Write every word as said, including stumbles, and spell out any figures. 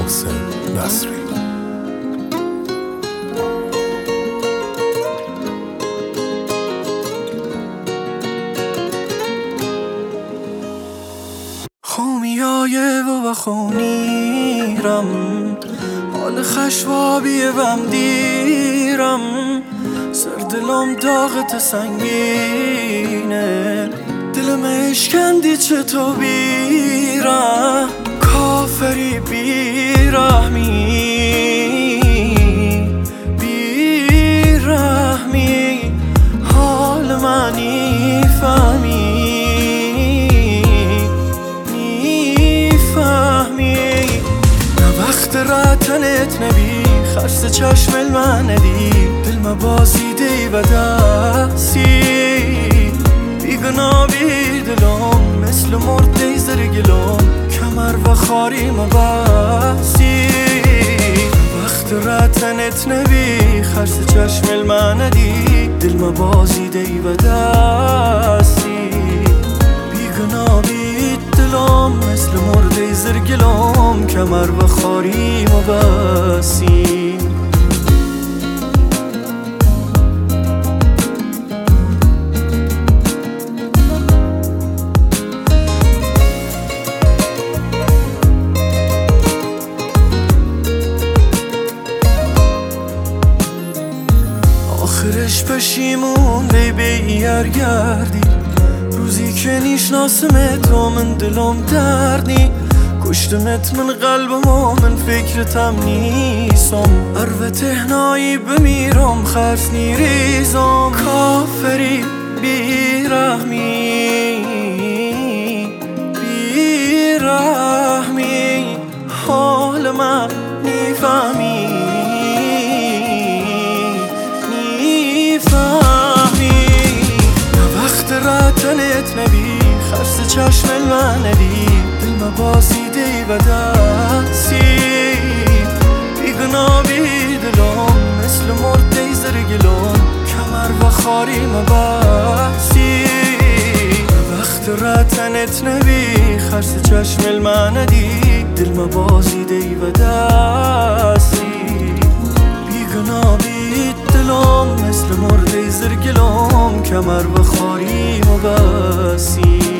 محسن نصری. خومیای و خونیرم، حال خشوابی وم دیرم، سردلم داغت سنگینه، دلم اشکندی چطور بیرم، کافری بیرحمی بیرحمی، حال منی فهمی رتنت نبی خرس چشم من ندی، دل ما بازیده و دستی بیگنا بی دلم، مثل مرده زرگلم کمر و خاری ما بستی. وقت رتنت نبی خرس چشم من ندی، دل ما بازیده و دستی بیگنا بی دلم، مثل مرده زرگلم کمر و خاری ما بسی. آخرش پشیمون بی بیار گردی، روزی که نیشناسم تو من دلم دردنی، کشتمت من قلبم و من فکرتم نیستم، ار تهنایی بمیرم خرس نیریزم، کافری بیرحمی بیرحمی، حال من نیفهمی نیفهمی. وقت رتنت نبی خرس چشم من ندی، دل ما بازیده و دستی بیگنا بی دلم، مثل مرده زرگلم کمر و خاری ما بسی. وقت رتنت نبی خرس چشم من ندی، دل ما بازیده و دستی بیگنا بی دلم، مثل مرده زرگلم کمر و خاری ما بسی.